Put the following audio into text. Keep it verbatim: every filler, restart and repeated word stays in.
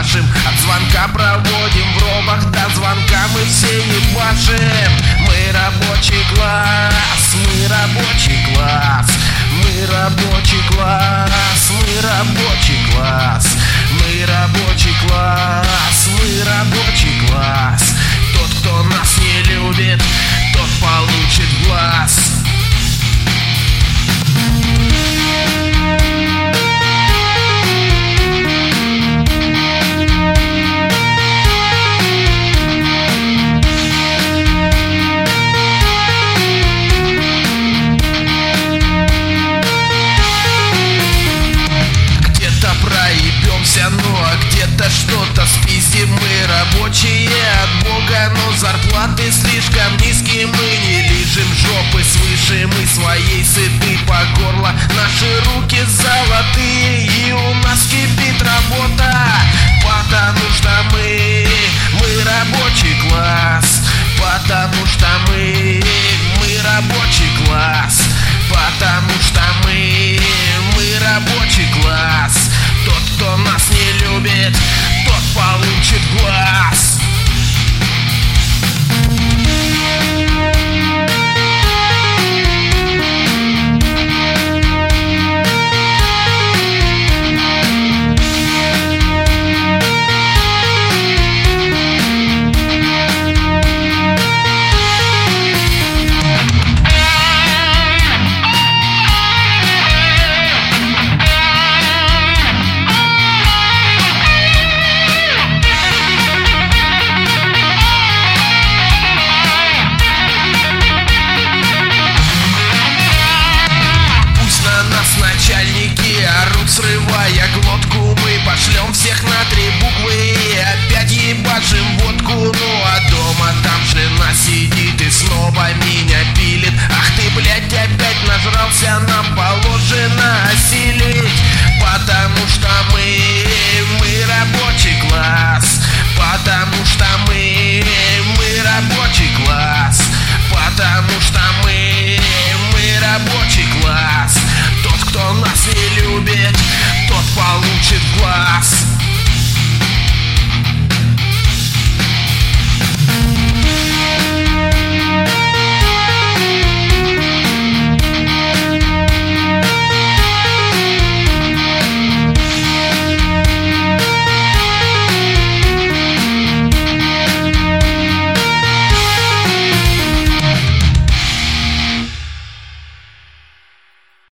пашем. От звонка проводим в робах, до звонка мы все ебашим. Мы рабочий класс, мы рабочий класс, мы рабочий класс, мы рабочий класс, мы рабочий класс, мы рабочий класс. Тот, кто нас не любит, тот получит в глаз. Ну а где-то что-то спиздим. Мы рабочие от Бога, но зарплаты слишком низкие. Мы не лижем жопы свыше, мы своей сыты по горло. Наши руки золотые, и у нас кипит работа. Потому что мы, мы рабочий класс. Потому что мы, мы рабочий класс. Потому что мы, мы рабочий класс. Тот, кто нас не любит, тот получит в глаз.